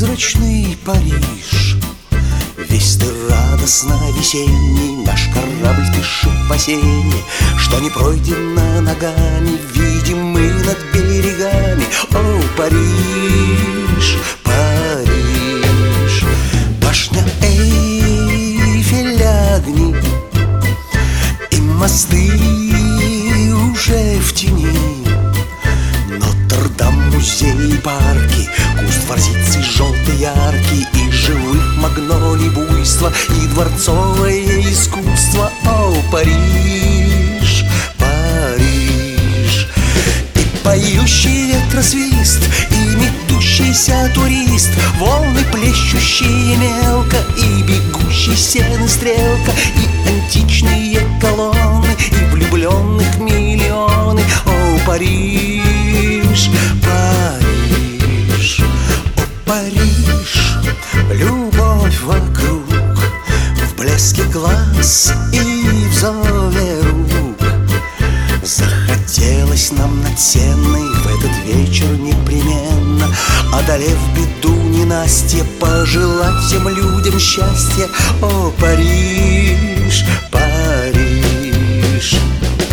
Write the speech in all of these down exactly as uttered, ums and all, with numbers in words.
призрачный Париж. Весь ты радостно весенний, наш корабль спешит по сене, что не пройдено ногами, видим мы над берегами. О, Париж, Париж, башня Эйфеля огни, и мосты уже в тени. Нотр-Дам, музей, парки, куст форзиции желтый яркий, и живых магнолий буйство, и дворцовое искусство. О, Париж, Париж, и поющий ветросвист, и метущийся турист, волны плещущие мелко, и бегущий сены стрелка, и античные колонны, и влюбленных миллионы. О, Париж, Париж, о, Париж, любовь вокруг, в блеске глаз и в зове рук. Захотелось нам над Сенной в этот вечер непременно, одолев беду ненастье, пожелать всем людям счастья. О, Париж, Париж.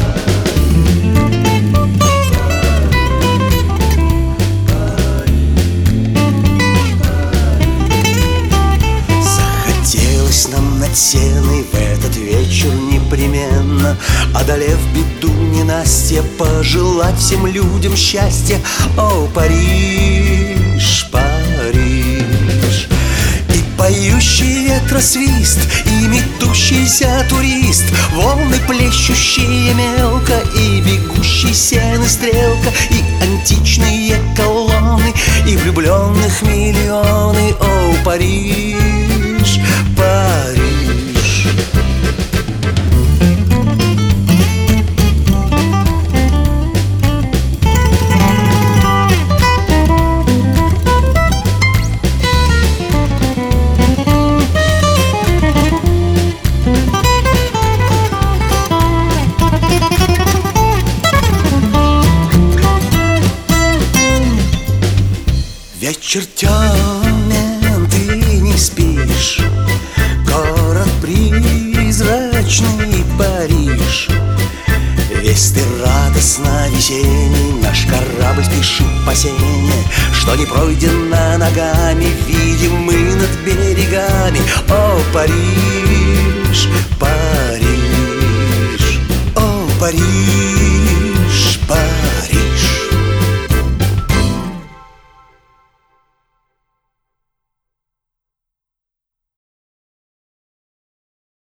Захотелось нам над Сеной в этот вечер непременно, одолев беду ненастье, пожелать всем людям счастья. О, Париж, Париж, и поющий ветросвист, и метущийся турист, волны плещущие мелко, и бегущий сены стрелка, и античные колонны, и влюбленных миллионы. О, Париж, Париж. Вечер темен, ты не спишь, город призрачный Париж. Весь ты радостно весенний, наш корабль спешит по сене, что не пройдено ногами, видим мы над берегами. О, Париж, Париж, о, Париж, Париж.